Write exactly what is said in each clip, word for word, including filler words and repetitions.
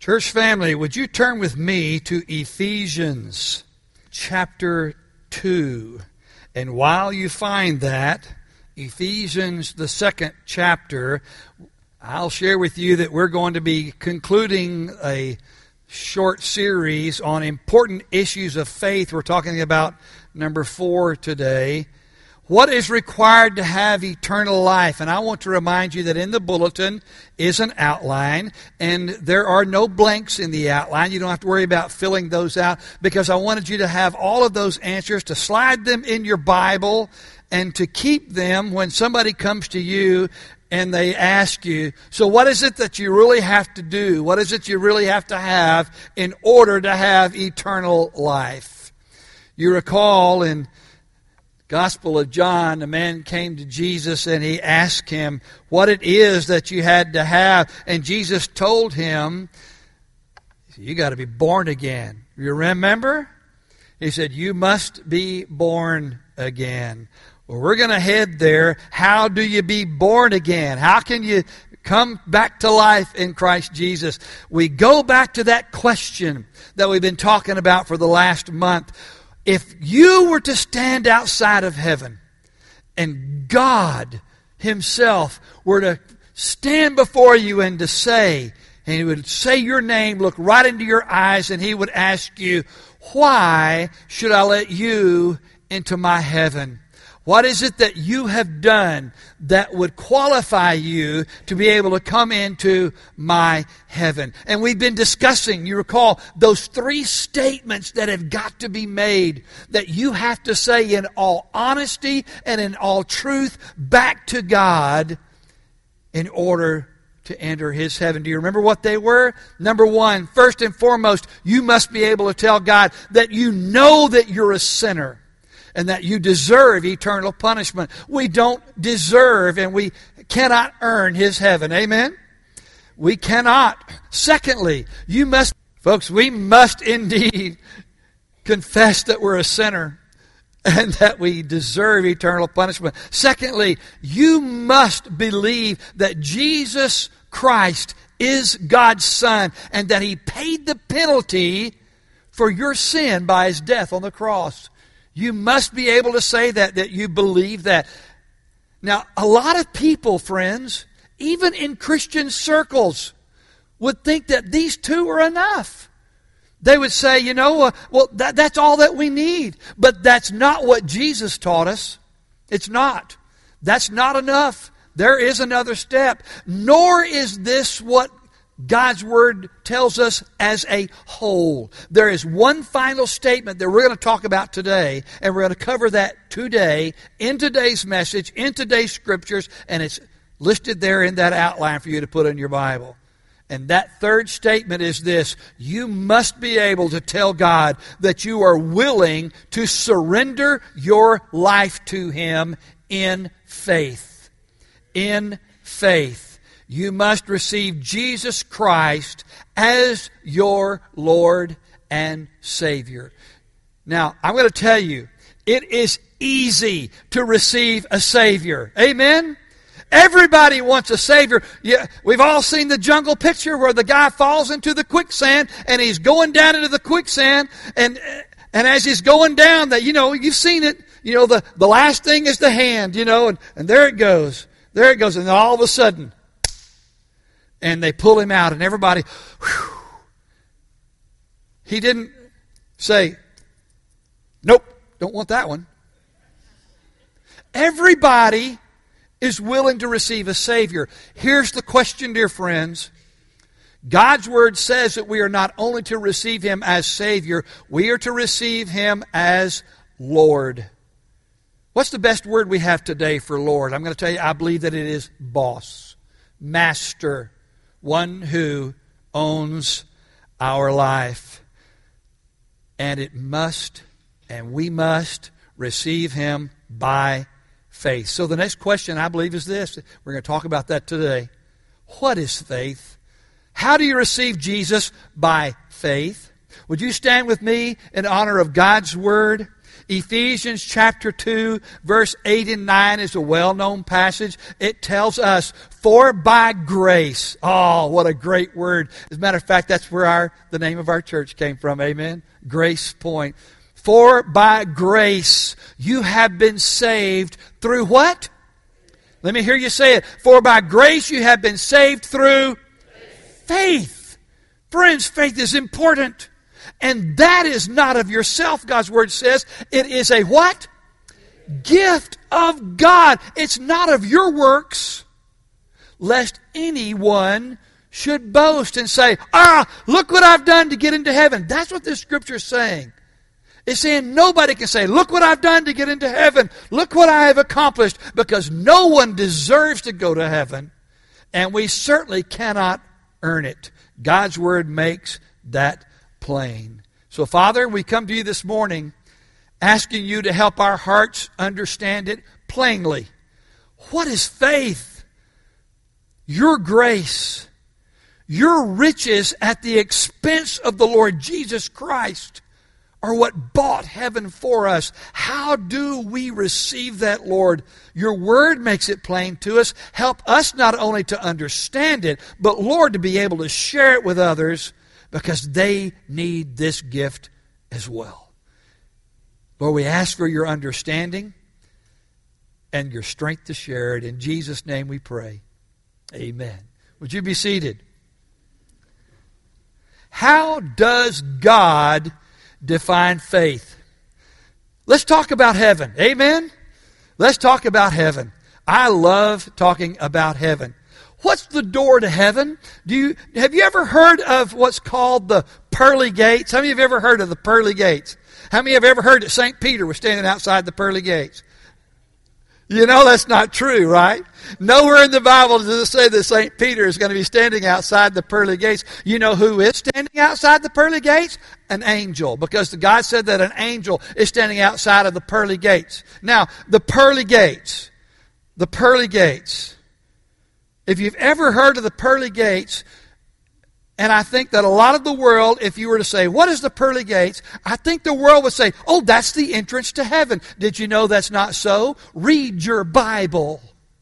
Church family, would you turn with me to Ephesians chapter two? And while you find that, Ephesians, the second chapter, I'll share with you that we're going to be concluding a short series on important issues of faith. We're talking about number four today. What is required to have eternal life? And I want to remind you that in the bulletin is an outline, and there are no blanks in the outline. You don't have to worry about filling those out, because I wanted you to have all of those answers, to slide them in your Bible, and to keep them when somebody comes to you and they ask you, so what is it that you really have to do? What is it you really have to have in order to have eternal life? You recall in Gospel of John, a man came to Jesus and he asked him what it is that you had to have. And Jesus told him, you got to be born again. You remember? He said, you must be born again. Well, we're going to head there. How do you be born again? How can you come back to life in Christ Jesus? We go back to that question that we've been talking about for the last month. If you were to stand outside of heaven and God Himself were to stand before you and to say, and He would say your name, look right into your eyes, and He would ask you, why should I let you into my heaven? What is it that you have done that would qualify you to be able to come into my heaven? And we've been discussing, you recall, those three statements that have got to be made, that you have to say in all honesty and in all truth back to God in order to enter His heaven. Do you remember what they were? Number one, first and foremost, you must be able to tell God that you know that you're a sinner and that you deserve eternal punishment. We don't deserve and we cannot earn His heaven. Amen? We cannot. Secondly, you must, folks, we must indeed confess that we're a sinner and that we deserve eternal punishment. Secondly, you must believe that Jesus Christ is God's Son and that He paid the penalty for your sin by His death on the cross. You must be able to say that, that you believe that. Now, a lot of people, friends, even in Christian circles, would think that these two are enough. They would say, you know, uh, well, that, that's all that we need. But that's not what Jesus taught us. It's not. That's not enough. There is another step. Nor is this what God's Word tells us as a whole. There is one final statement that we're going to talk about today, and we're going to cover that today in today's message, in today's Scriptures, and it's listed there in that outline for you to put in your Bible. And that third statement is this: you must be able to tell God that you are willing to surrender your life to Him in faith. In faith. You must receive Jesus Christ as your Lord and Savior. Now, I'm going to tell you, it is easy to receive a Savior. Amen? Everybody wants a Savior. Yeah, we've all seen the jungle picture where the guy falls into the quicksand and he's going down into the quicksand, and and as he's going down, that you know, you've seen it, you know, the, the last thing is the hand, you know, and, and there it goes. There it goes, and then all of a sudden, and they pull him out, and everybody, whew. He didn't say, nope, don't want that one. Everybody is willing to receive a Savior. Here's the question, dear friends. God's Word says that we are not only to receive Him as Savior, we are to receive Him as Lord. What's the best word we have today for Lord? I'm going to tell you, I believe that it is boss, master, one who owns our life. And it must, and we must, receive Him by faith. So the next question, I believe, is this. We're going to talk about that today. What is faith? How do you receive Jesus? By faith. Would you stand with me in honor of God's Word? Ephesians chapter two, verse eight and nine is a well-known passage. It tells us, for by grace. Oh, what a great word. As a matter of fact, that's where our the name of our church came from. Amen? Grace Point. For by grace you have been saved through what? Let me hear you say it. For by grace you have been saved through faith. faith. Friends, faith is important. And that is not of yourself, God's Word says. It is a what? Gift of God. It's not of your works, lest anyone should boast and say, ah, look what I've done to get into heaven. That's what this Scripture is saying. It's saying nobody can say, look what I've done to get into heaven. Look what I have accomplished. Because no one deserves to go to heaven. And we certainly cannot earn it. God's Word makes that plain. So, Father, we come to you this morning asking you to help our hearts understand it plainly. What is faith? Your grace, your riches at the expense of the Lord Jesus Christ are what bought heaven for us. How do we receive that, Lord? Your Word makes it plain to us. Help us not only to understand it, but, Lord, to be able to share it with others, because they need this gift as well. Lord, we ask for your understanding and your strength to share it. In Jesus' name we pray. Amen. Would you be seated? How does God define faith? Let's talk about heaven. Amen? Let's talk about heaven. I love talking about heaven. What's the door to heaven? Do you have you ever heard of what's called the pearly gates? How many of you have ever heard of the pearly gates? How many have ever heard that Saint Peter was standing outside the pearly gates? You know that's not true, right? Nowhere in the Bible does it say that Saint Peter is going to be standing outside the pearly gates. You know who is standing outside the pearly gates? An angel. Because the God said that an angel is standing outside of the pearly gates. Now, the pearly gates. The pearly gates. If you've ever heard of the pearly gates, and I think that a lot of the world, if you were to say, what is the pearly gates? I think the world would say, oh, that's the entrance to heaven. Did you know that's not so? Read your Bible.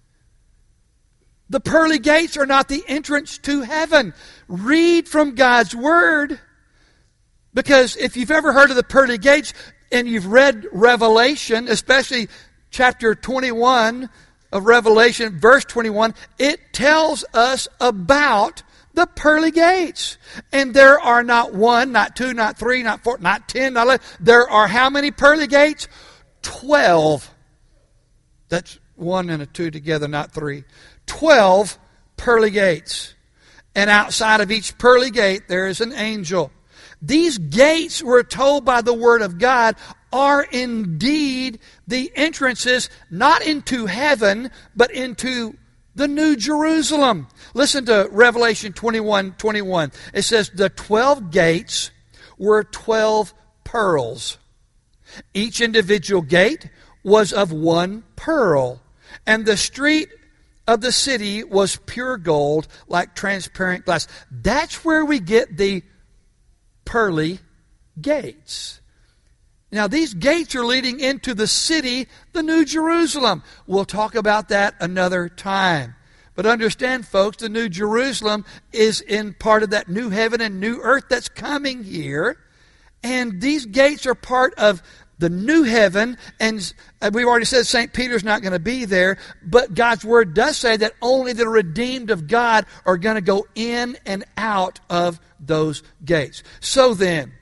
The pearly gates are not the entrance to heaven. Read from God's Word. Because if you've ever heard of the pearly gates, and you've read Revelation, especially chapter twenty-one of Revelation, verse twenty-one, it tells us about the pearly gates. And there are not one, not two, not three, not four, not ten, not eleven. There are how many pearly gates? Twelve. That's one and a two together, not three. Twelve pearly gates. And outside of each pearly gate, there is an angel. These gates, we're told by the Word of God, are indeed the entrances not into heaven, but into the New Jerusalem. Listen to Revelation twenty-one twenty-one. It says, the twelve gates were twelve pearls. Each individual gate was of one pearl. And the street of the city was pure gold, like transparent glass. That's where we get the pearly gates. Now, these gates are leading into the city, the New Jerusalem. We'll talk about that another time. But understand, folks, the New Jerusalem is in part of that new heaven and new earth that's coming here. And these gates are part of the new heaven. And we've already said Saint Peter's not going to be there. But God's Word does say that only the redeemed of God are going to go in and out of those gates. So then,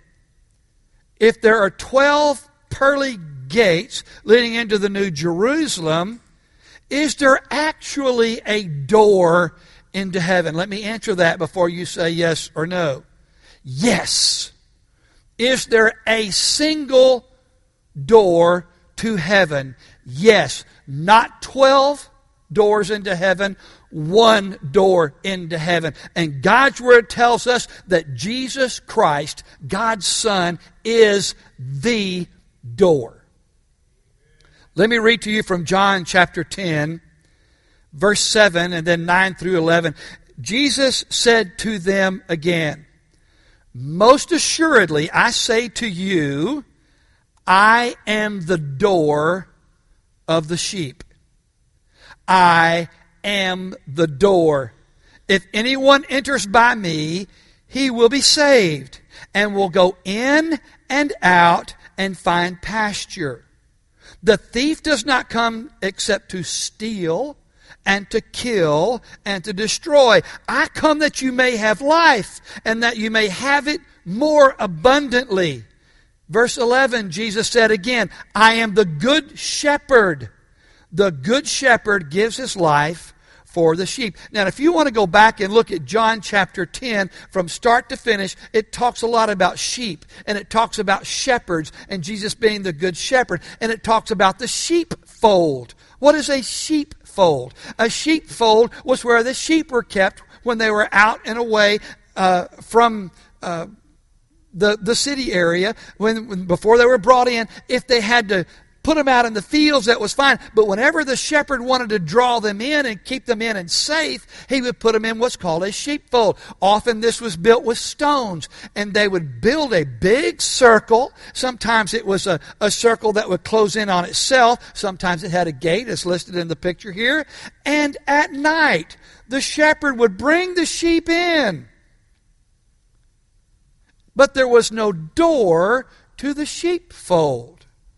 if there are twelve pearly gates leading into the New Jerusalem, is there actually a door into heaven? Let me answer that before you say yes or no. Yes. Is there a single door to heaven? Yes. Not twelve doors into heaven, one door into heaven. And God's Word tells us that Jesus Christ, God's Son, is the door. Let me read to you from John chapter ten, verse seven, and then nine through eleven. Jesus said to them again, most assuredly I say to you, I am the door of the sheep. I am the door. If anyone enters by me, he will be saved, and will go in and out and find pasture. The thief does not come except to steal and to kill and to destroy. I come that you may have life, and that you may have it more abundantly. Verse eleven, Jesus said again, I am the good shepherd. The good shepherd gives his life for the sheep. Now, if you want to go back and look at John chapter ten, from start to finish, it talks a lot about sheep, and it talks about shepherds, and Jesus being the good shepherd, and it talks about the sheepfold. What is a sheepfold? A sheepfold was where the sheep were kept when they were out and away uh, from uh, the, the city area, when, when before they were brought in. If they had to put them out in the fields, that was fine. But whenever the shepherd wanted to draw them in and keep them in and safe, he would put them in what's called a sheepfold. Often this was built with stones, and they would build a big circle. Sometimes it was a, a circle that would close in on itself. Sometimes it had a gate, as listed in the picture here. And at night, the shepherd would bring the sheep in. But there was no door to the sheepfold.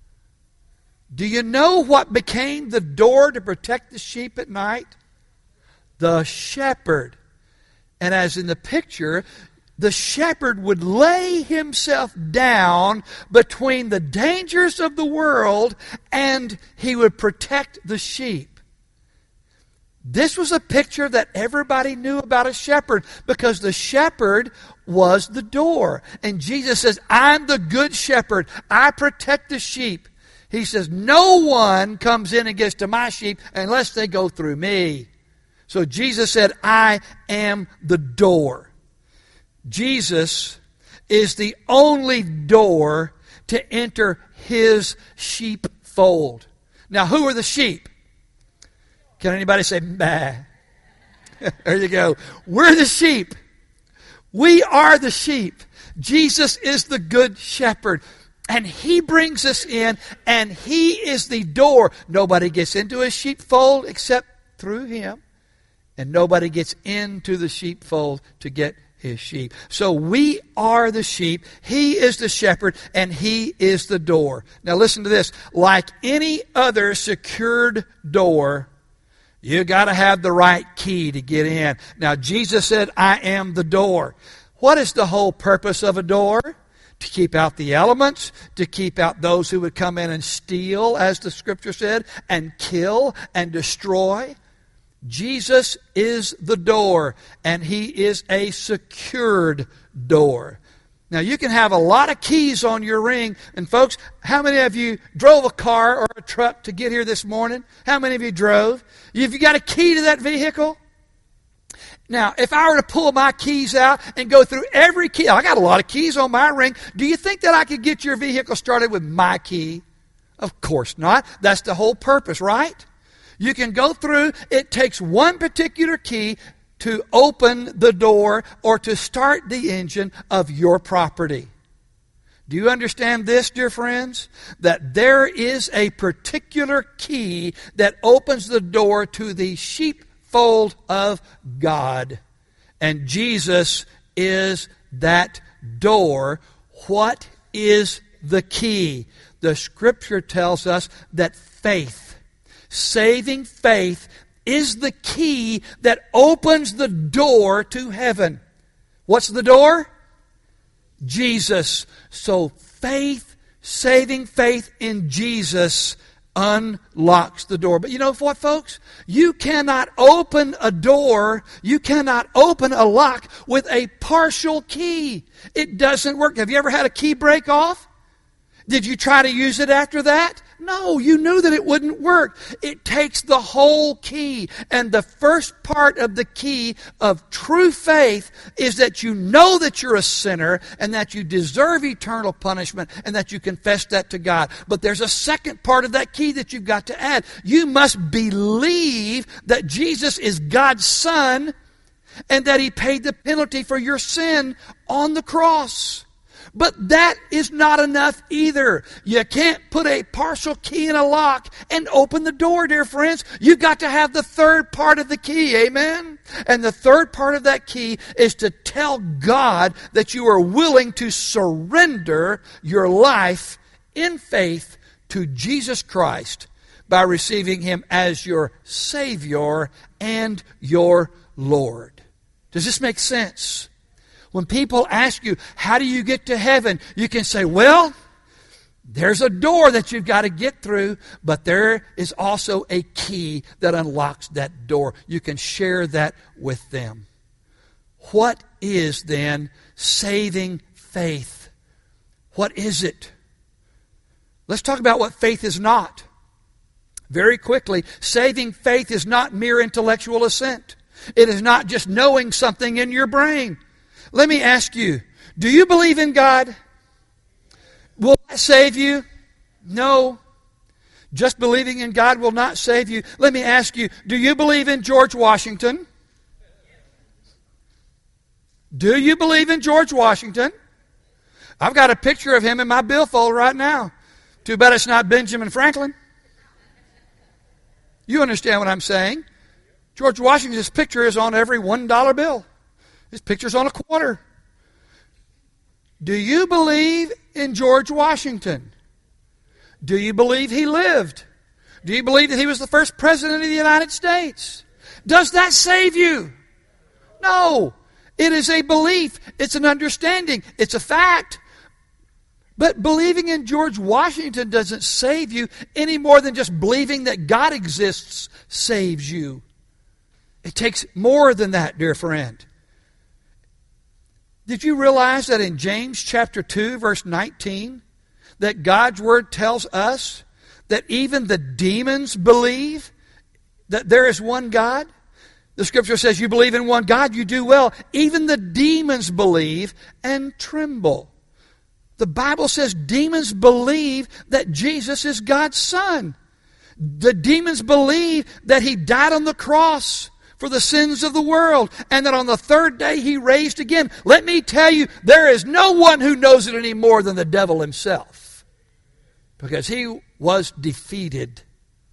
Do you know what became the door to protect the sheep at night? The shepherd. And as in the picture, the shepherd would lay himself down between the dangers of the world, and he would protect the sheep. This was a picture that everybody knew about a shepherd, because the shepherd was the door. And Jesus says, I'm the good shepherd. I protect the sheep. He says, no one comes in and gets to my sheep unless they go through me. So Jesus said, I am the door. Jesus is the only door to enter his sheepfold. Now, who are the sheep? Can anybody say, bah? There you go. We're the sheep. We are the sheep. Jesus is the good shepherd. And he brings us in, and he is the door. Nobody gets into a sheepfold except through him. And nobody gets into the sheepfold to get his sheep. So we are the sheep. He is the shepherd, and he is the door. Now listen to this. Like any other secured door, you got to have the right key to get in. Now Jesus said, I am the door. What is the whole purpose of a door? To keep out the elements, to keep out those who would come in and steal, as the scripture said, and kill and destroy. Jesus is the door, and he is a secured door. Now, you can have a lot of keys on your ring. And folks, how many of you drove a car or a truck to get here this morning? How many of you drove? Have you got a key to that vehicle? Now, if I were to pull my keys out and go through every key, I got a lot of keys on my ring. Do you think that I could get your vehicle started with my key? Of course not. That's the whole purpose, right? You can go through. It takes one particular key to open the door or to start the engine of your property. Do you understand this, dear friends? That there is a particular key that opens the door to the sheep fold of God. And Jesus is that door. What is the key? The scripture tells us that faith, saving faith, is the key that opens the door to heaven. What's the door? Jesus. So faith, saving faith in Jesus, unlocks the door. But you know what, folks? You cannot open a door, you cannot open a lock with a partial key. It doesn't work. Have you ever had a key break off? Did you try to use it after that? No, you knew that it wouldn't work. It takes the whole key. And the first part of the key of true faith is that you know that you're a sinner and that you deserve eternal punishment and that you confess that to God. But there's a second part of that key that you've got to add. You must believe that Jesus is God's Son and that He paid the penalty for your sin on the cross. But that is not enough either. You can't put a partial key in a lock and open the door, dear friends. You've got to have the third part of the key, amen? And the third part of that key is to tell God that you are willing to surrender your life in faith to Jesus Christ by receiving Him as your Savior and your Lord. Does this make sense? When people ask you, how do you get to heaven? You can say, well, there's a door that you've got to get through, but there is also a key that unlocks that door. You can share that with them. What is then saving faith? What is it? Let's talk about what faith is not. Very quickly, saving faith is not mere intellectual assent. It is not just knowing something in your brain. Let me ask you, do you believe in God? Will that save you? No. Just believing in God will not save you. Let me ask you, do you believe in George Washington? Do you believe in George Washington? I've got a picture of him in my billfold right now. Too bad it's not Benjamin Franklin. You understand what I'm saying? George Washington's picture is on every one dollar bill. His picture's on a quarter. Do you believe in George Washington? Do you believe he lived? Do you believe that he was the first president of the United States? Does that save you? No. It is a belief. It's an understanding. It's a fact. But believing in George Washington doesn't save you any more than just believing that God exists saves you. It takes more than that, dear friend. Did you realize that in James chapter two, verse nineteen, that God's Word tells us that even the demons believe that there is one God? The Scripture says you believe in one God, you do well. Even the demons believe and tremble. The Bible says demons believe that Jesus is God's Son. The demons believe that He died on the cross for the sins of the world, and that on the third day He raised again. Let me tell you, there is no one who knows it any more than the devil himself, because he was defeated.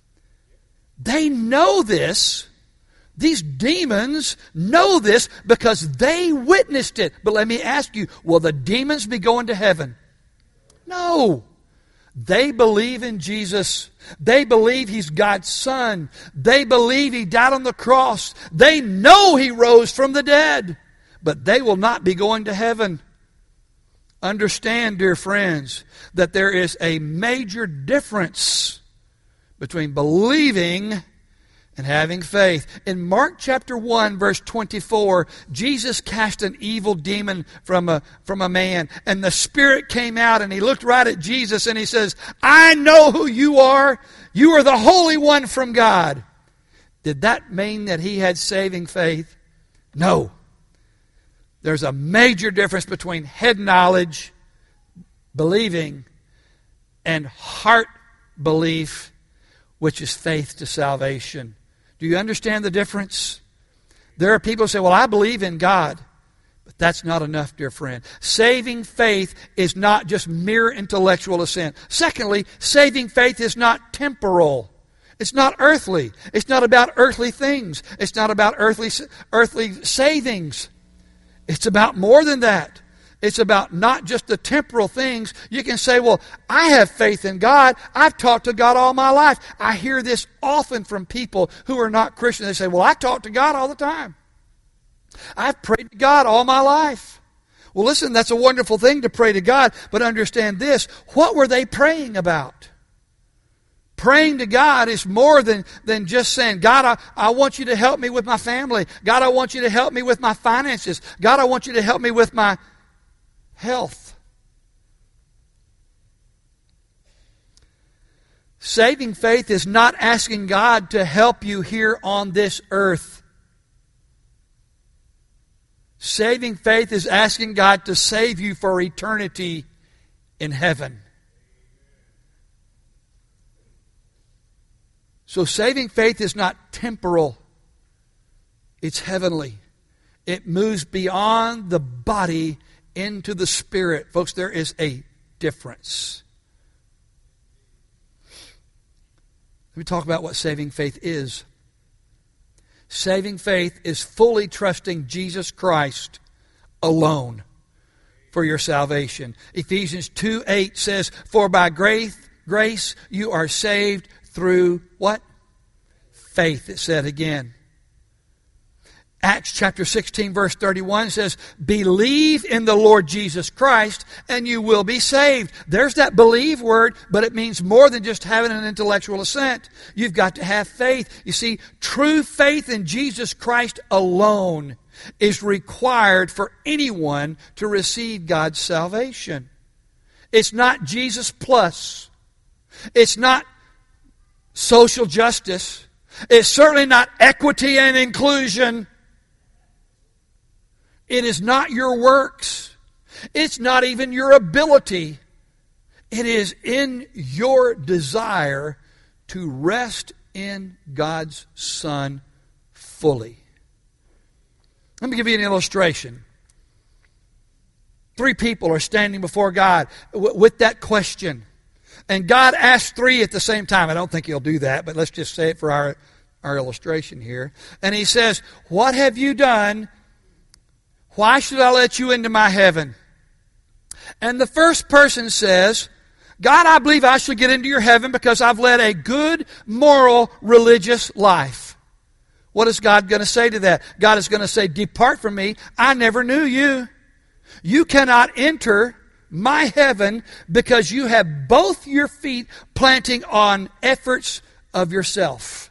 They know this. These demons know this because they witnessed it. But let me ask you, will the demons be going to heaven? No. They believe in Jesus. They believe He's God's Son. They believe He died on the cross. They know He rose from the dead. But they will not be going to heaven. Understand, dear friends, that there is a major difference between believing and having faith. In Mark chapter one, verse twenty-four, Jesus cast an evil demon from a, from a man, and the spirit came out, and he looked right at Jesus, and he says, I know who you are. You are the Holy One from God. Did that mean that he had saving faith? No. There's a major difference between head knowledge, believing, and heart belief, which is faith to salvation. Do you understand the difference? There are people who say, well, I believe in God. But that's not enough, dear friend. Saving faith is not just mere intellectual assent. Secondly, saving faith is not temporal. It's not earthly. It's not about earthly things. It's not about earthly, earthly savings. It's about more than that. It's about not just the temporal things. You can say, well, I have faith in God. I've talked to God all my life. I hear this often from people who are not Christian. They say, well, I talk to God all the time. I've prayed to God all my life. Well, listen, that's a wonderful thing to pray to God, but understand this. What were they praying about? Praying to God is more than, than just saying, God, I, I want you to help me with my family. God, I want you to help me with my finances. God, I want you to help me with my health. Saving faith is not asking God to help you here on this earth. Saving faith is asking God to save you for eternity in heaven. So saving faith is not temporal. It's heavenly. It moves beyond the body into the Spirit. Folks, there is a difference. Let me talk about what saving faith is. Saving faith is fully trusting Jesus Christ alone for your salvation. Ephesians two eight says, "For by grace, grace you are saved through" what? Faith, it said again. Acts chapter sixteen verse thirty-one says, "Believe in the Lord Jesus Christ and you will be saved." There's that believe word, but it means more than just having an intellectual assent. You've got to have faith. You see, true faith in Jesus Christ alone is required for anyone to receive God's salvation. It's not Jesus plus. It's not social justice. It's certainly not equity and inclusion. It is not your works. It's not even your ability. It is in your desire to rest in God's Son fully. Let me give you an illustration. Three people are standing before God with that question. And God asked three at the same time. I don't think He'll do that, but let's just say it for our, our illustration here. And He says, "What have you done? Why should I let you into my heaven?" And the first person says, "God, I believe I should get into your heaven because I've led a good, moral, religious life." What is God going to say to that? God is going to say, "Depart from me. I never knew you. You cannot enter my heaven because you have both your feet planting on efforts of yourself.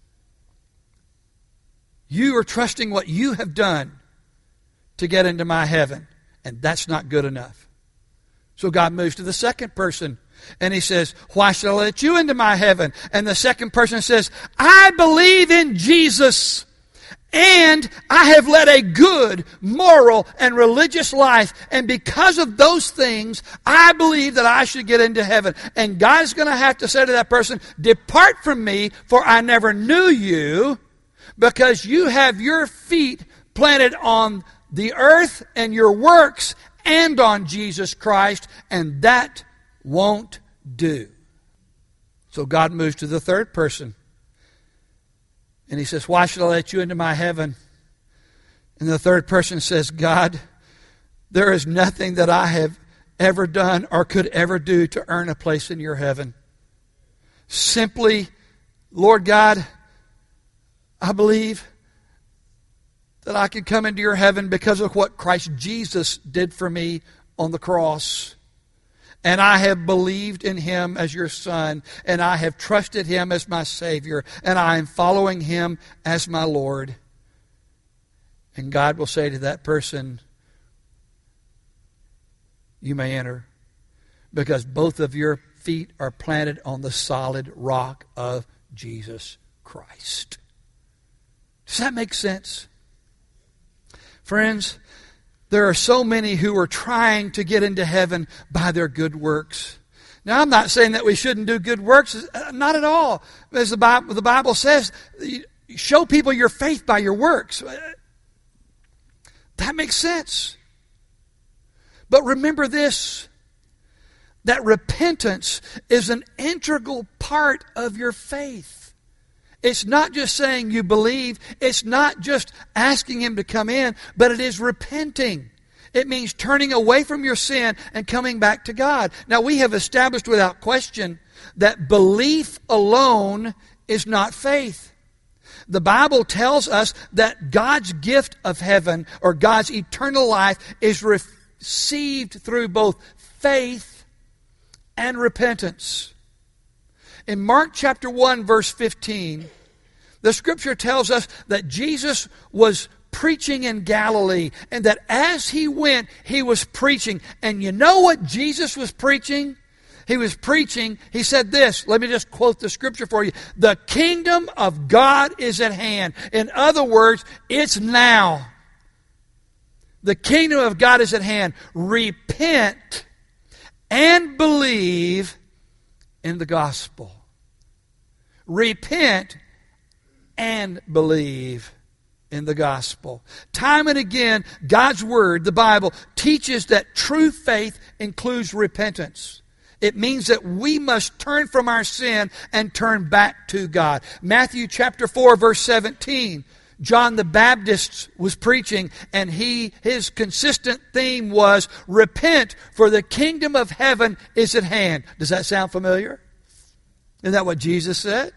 You are trusting what you have done to get into my heaven, and that's not good enough." So God moves to the second person, and He says, "Why should I let you into my heaven?" And the second person says, "I believe in Jesus, and I have led a good, moral, and religious life, and because of those things, I believe that I should get into heaven." And God is going to have to say to that person, "Depart from me, for I never knew you, because you have your feet planted on the earth and your works and on Jesus Christ, and that won't do." So God moves to the third person. And He says, "Why should I let you into my heaven?" And the third person says, "God, there is nothing that I have ever done or could ever do to earn a place in your heaven. Simply, Lord God, I believe that I can come into your heaven because of what Christ Jesus did for me on the cross. And I have believed in Him as your Son, and I have trusted Him as my Savior, and I am following Him as my Lord." And God will say to that person, "You may enter, because both of your feet are planted on the solid rock of Jesus Christ." Does that make sense? Friends, there are so many who are trying to get into heaven by their good works. Now, I'm not saying that we shouldn't do good works. Not at all. As the Bible, the Bible says, show people your faith by your works. That makes sense. But remember this, that repentance is an integral part of your faith. It's not just saying you believe. It's not just asking Him to come in, but it is repenting. It means turning away from your sin and coming back to God. Now, we have established without question that belief alone is not faith. The Bible tells us that God's gift of heaven, or God's eternal life, is received through both faith and repentance. In Mark chapter one, verse fifteen, the Scripture tells us that Jesus was preaching in Galilee, and that as He went, He was preaching. And you know what Jesus was preaching? He was preaching, He said this, let me just quote the Scripture for you. "The kingdom of God is at hand." In other words, it's now. The kingdom of God is at hand. Repent and believe in the gospel. Repent and believe in the gospel. Time and again, God's Word, the Bible, teaches that true faith includes repentance. It means that we must turn from our sin and turn back to God. Matthew chapter four, verse seventeen. John the Baptist was preaching, and he his consistent theme was, repent, for the kingdom of heaven is at hand. Does that sound familiar? Isn't that what Jesus said?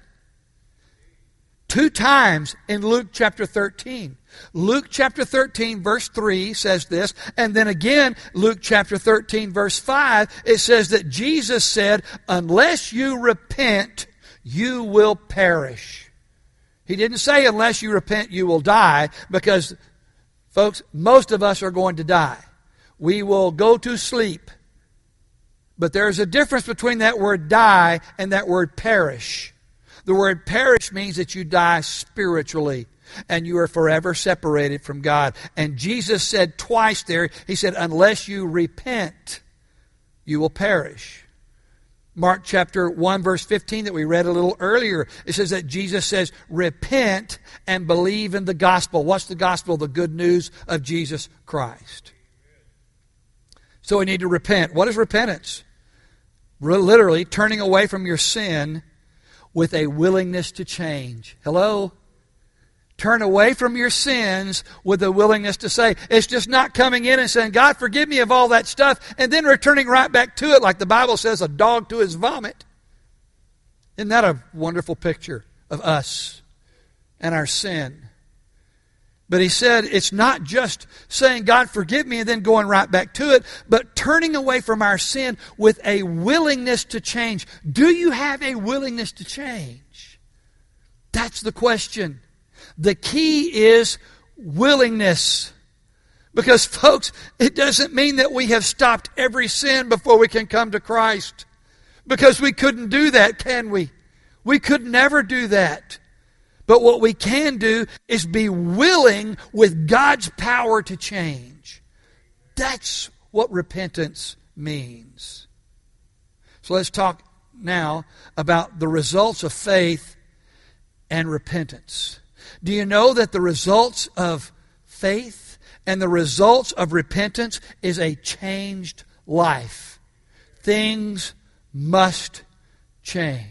Two times in Luke chapter thirteen. Luke chapter thirteen verse three says this, and then again Luke chapter thirteen verse five, it says that Jesus said, unless you repent, you will perish. He didn't say unless you repent, you will die, because, folks, most of us are going to die. We will go to sleep. But there's a difference between that word die and that word perish. The word perish means that you die spiritually and you are forever separated from God. And Jesus said twice there, He said, unless you repent, you will perish. Mark chapter one verse fifteen that we read a little earlier, it says that Jesus says, repent and believe in the gospel. What's the gospel? The good news of Jesus Christ. So we need to repent. What is repentance? Literally turning away from your sin with a willingness to change. Hello? Turn away from your sins with a willingness to say, it's just not coming in and saying, God, forgive me of all that stuff, and then returning right back to it like the Bible says, a dog to his vomit. Isn't that a wonderful picture of us and our sin? But he said it's not just saying, God, forgive me, and then going right back to it, but turning away from our sin with a willingness to change. Do you have a willingness to change? That's the question. The key is willingness. Because, folks, it doesn't mean that we have stopped every sin before we can come to Christ. Because we couldn't do that, can we? We could never do that. But what we can do is be willing with God's power to change. That's what repentance means. So let's talk now about the results of faith and repentance. Do you know that the results of faith and the results of repentance is a changed life? Things must change.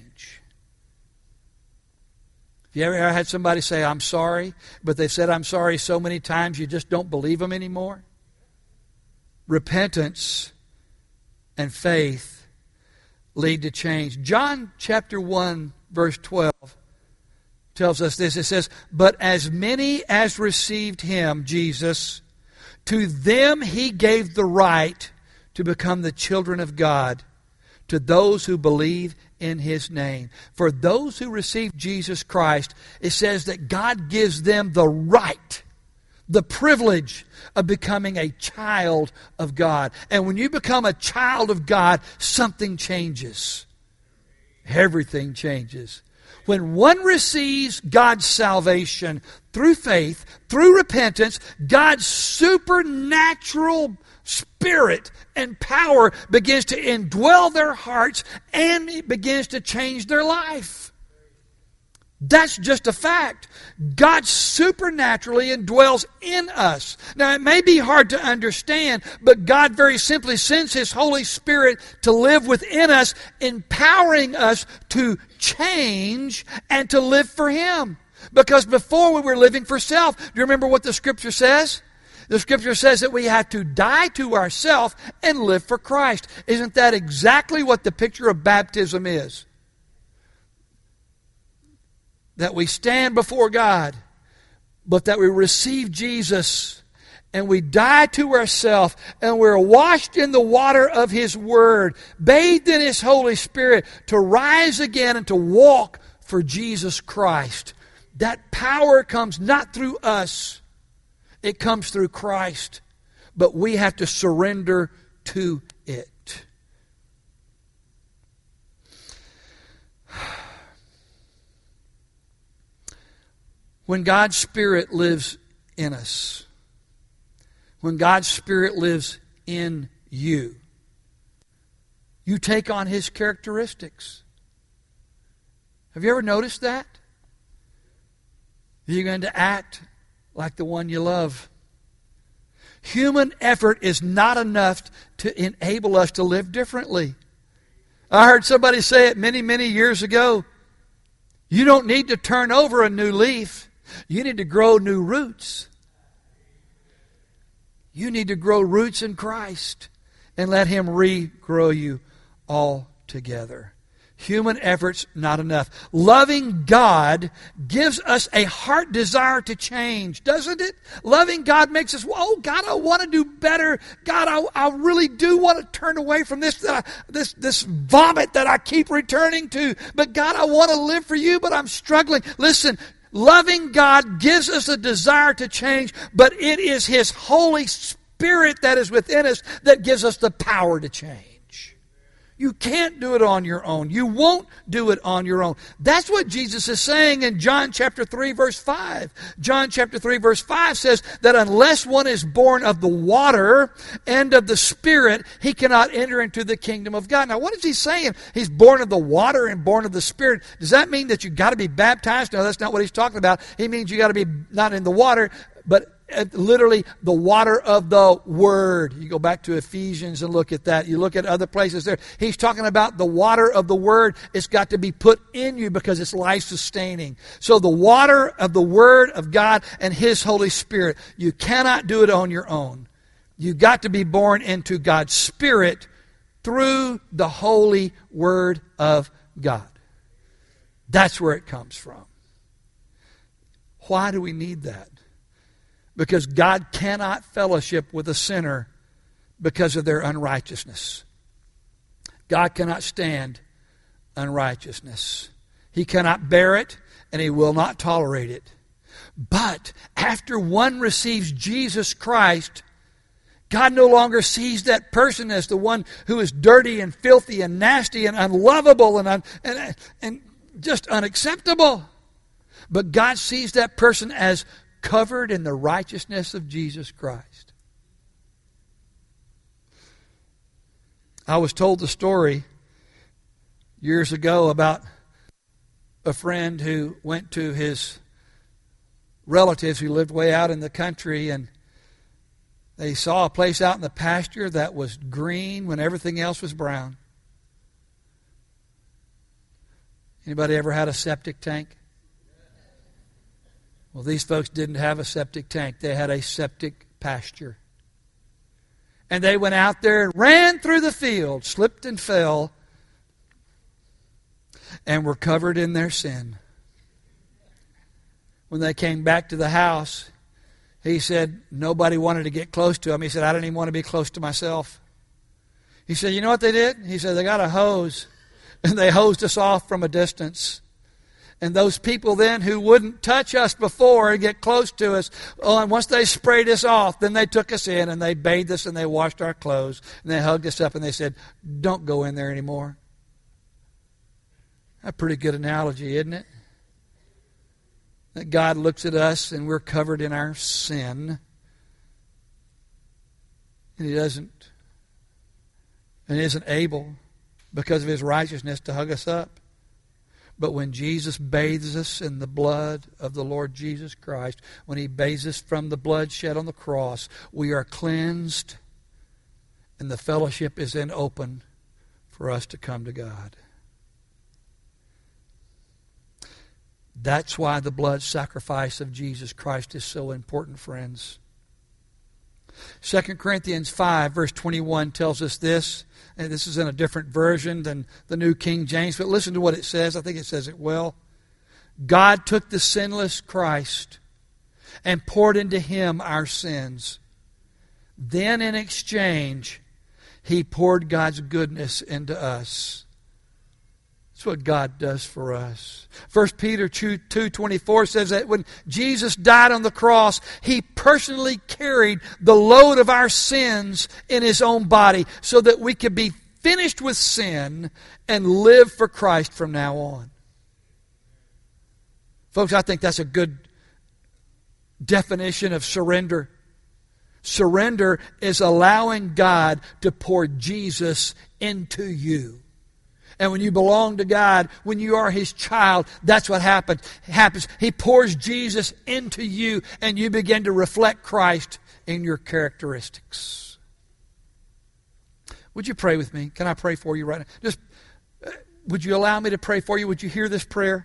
Have you ever had somebody say, I'm sorry, but they've said I'm sorry so many times you just don't believe them anymore? Repentance and faith lead to change. John chapter one, verse twelve tells us this. It says, but as many as received Him, Jesus, to them He gave the right to become the children of God, to those who believe in His name. For those who receive Jesus Christ, it says that God gives them the right, the privilege of becoming a child of God. And when you become a child of God, something changes. Everything changes. When one receives God's salvation through faith, through repentance, God's supernatural Spirit and power begins to indwell their hearts and it begins to change their life. That's just a fact. God supernaturally indwells in us. Now, it may be hard to understand, but God very simply sends His Holy Spirit to live within us, empowering us to change and to live for Him. Because before we were living for self. Do you remember what the Scripture says? The Scripture says that we have to die to ourselves and live for Christ. Isn't that exactly what the picture of baptism is? That we stand before God, but that we receive Jesus and we die to ourselves and we're washed in the water of His Word, bathed in His Holy Spirit to rise again and to walk for Jesus Christ. That power comes not through us. It comes through Christ, but we have to surrender to it. When God's Spirit lives in us, when God's Spirit lives in you, you take on His characteristics. Have you ever noticed that? You're going to act like the one you love. Human effort is not enough to enable us to live differently. I heard somebody say it many, many years ago. You don't need to turn over a new leaf. You need to grow new roots. You need to grow roots in Christ and let Him regrow you altogether. Human effort's not enough. Loving God gives us a heart desire to change, doesn't it? Loving God makes us, oh, God, I want to do better. God, I, I really do want to turn away from this, that I, this, this vomit that I keep returning to. But God, I want to live for you, but I'm struggling. Listen, loving God gives us a desire to change, but it is His Holy Spirit that is within us that gives us the power to change. You can't do it on your own. You won't do it on your own. That's what Jesus is saying in John chapter three, verse five. John chapter three, verse five says that unless one is born of the water and of the Spirit, he cannot enter into the kingdom of God. Now, what is he saying? He's born of the water and born of the Spirit. Does that mean that you've got to be baptized? No, that's not what he's talking about. He means you got to be not in the water, but literally the water of the Word. You go back to Ephesians and look at that. You look at other places there. He's talking about the water of the Word. It's got to be put in you because it's life-sustaining. So the water of the Word of God and His Holy Spirit. You cannot do it on your own. You've got to be born into God's Spirit through the holy Word of God. That's where it comes from. Why do we need that? Because God cannot fellowship with a sinner because of their unrighteousness. God cannot stand unrighteousness. He cannot bear it, and He will not tolerate it. But after one receives Jesus Christ, God no longer sees that person as the one who is dirty and filthy and nasty and unlovable and, un, and, and just unacceptable. But God sees that person as covered in the righteousness of Jesus Christ. I was told the story years ago about a friend who went to his relatives who lived way out in the country, and they saw a place out in the pasture that was green when everything else was brown. Anybody ever had a septic tank? Well, these folks didn't have a septic tank. They had a septic pasture. And they went out there and ran through the field, slipped and fell, and were covered in their sin. When they came back to the house, he said nobody wanted to get close to him. He said, I didn't even want to be close to myself. He said, you know what they did? He said, they got a hose, and they hosed us off from a distance. And those people then who wouldn't touch us before and get close to us, oh, and once they sprayed us off, then they took us in and they bathed us and they washed our clothes and they hugged us up and they said, don't go in there anymore. That's a pretty good analogy, isn't it? That God looks at us and we're covered in our sin. And He doesn't, and isn't able, because of His righteousness, to hug us up. But when Jesus bathes us in the blood of the Lord Jesus Christ, when He bathes us from the blood shed on the cross, we are cleansed, and the fellowship is then open for us to come to God. That's why the blood sacrifice of Jesus Christ is so important, friends. Second Corinthians five, verse twenty-one tells us this. And this is in a different version than the New King James. But listen to what it says. I think it says it well. God took the sinless Christ and poured into Him our sins. Then in exchange, He poured God's goodness into us. That's what God does for us. First Peter two twenty-four says that when Jesus died on the cross, He personally carried the load of our sins in His own body so that we could be finished with sin and live for Christ from now on. Folks, I think that's a good definition of surrender. Surrender is allowing God to pour Jesus into you. And when you belong to God, when you are His child, that's what happens. happens. He pours Jesus into you, and you begin to reflect Christ in your characteristics. Would you pray with me? Can I pray for you right now? Just, uh, would you allow me to pray for you? Would you hear this prayer?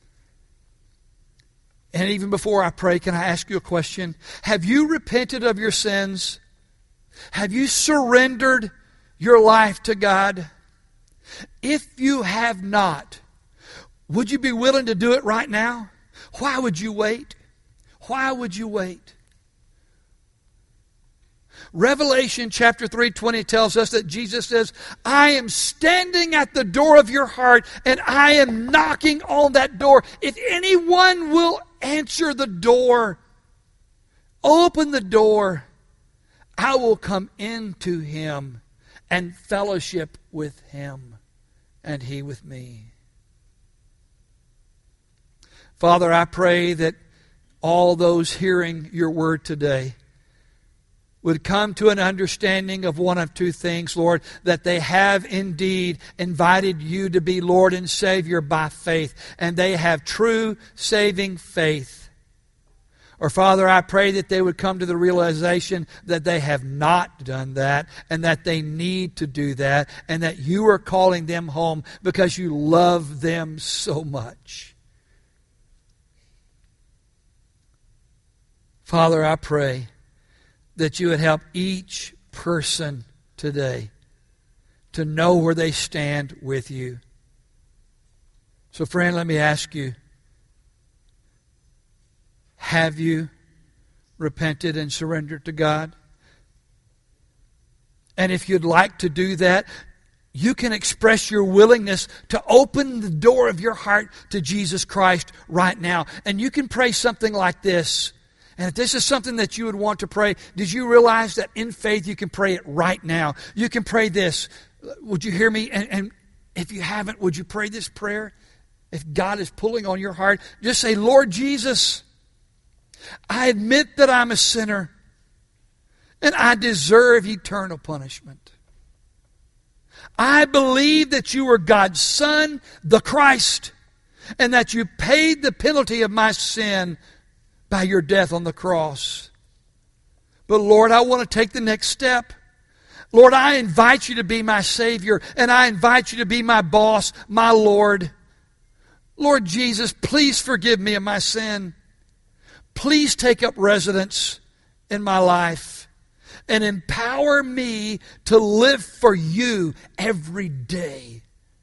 And even before I pray, can I ask you a question? Have you repented of your sins? Have you surrendered your life to God? If you have not, would you be willing to do it right now? Why would you wait? Why would you wait? Revelation chapter three twenty tells us that Jesus says, I am standing at the door of your heart, and I am knocking on that door. If anyone will answer the door, open the door, I will come into him and fellowship with him, and he with me. Father, I pray that all those hearing your word today would come to an understanding of one of two things, Lord, that they have indeed invited you to be Lord and Savior by faith, and they have true saving faith. Or, Father, I pray that they would come to the realization that they have not done that, and that they need to do that, and that you are calling them home because you love them so much. Father, I pray that you would help each person today to know where they stand with you. So, friend, let me ask you, have you repented and surrendered to God? And if you'd like to do that, you can express your willingness to open the door of your heart to Jesus Christ right now. And you can pray something like this. And if this is something that you would want to pray, did you realize that in faith you can pray it right now? You can pray this. Would you hear me? And, and if you haven't, would you pray this prayer? If God is pulling on your heart, just say, Lord Jesus, I admit that I'm a sinner and I deserve eternal punishment. I believe that you are God's Son, the Christ, and that you paid the penalty of my sin by your death on the cross. But Lord, I want to take the next step. Lord, I invite you to be my Savior, and I invite you to be my boss, my Lord. Lord Jesus, please forgive me of my sin. Please take up residence in my life and empower me to live for you every day.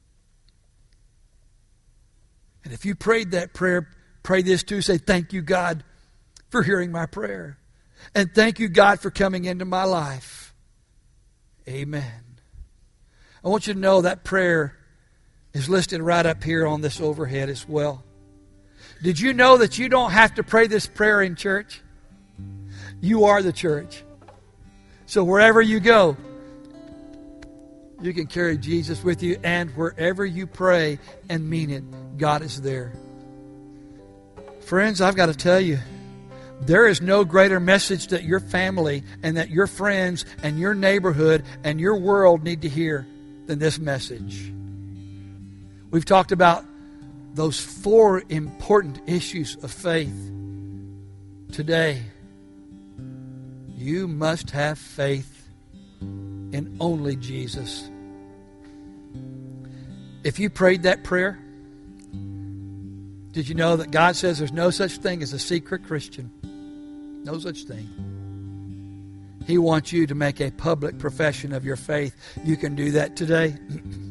And if you prayed that prayer, pray this too. Say, thank you, God, for hearing my prayer. And thank you, God, for coming into my life. Amen. I want you to know that prayer is listed right up here on this overhead as well. Did you know that you don't have to pray this prayer in church? You are the church. So wherever you go, you can carry Jesus with you, and wherever you pray and mean it, God is there. Friends, I've got to tell you, there is no greater message that your family and that your friends and your neighborhood and your world need to hear than this message. We've talked about those four important issues of faith. Today, you must have faith in only Jesus. If you prayed that prayer, did you know that God says there's no such thing as a secret Christian? No such thing. He wants you to make a public profession of your faith. You can do that today.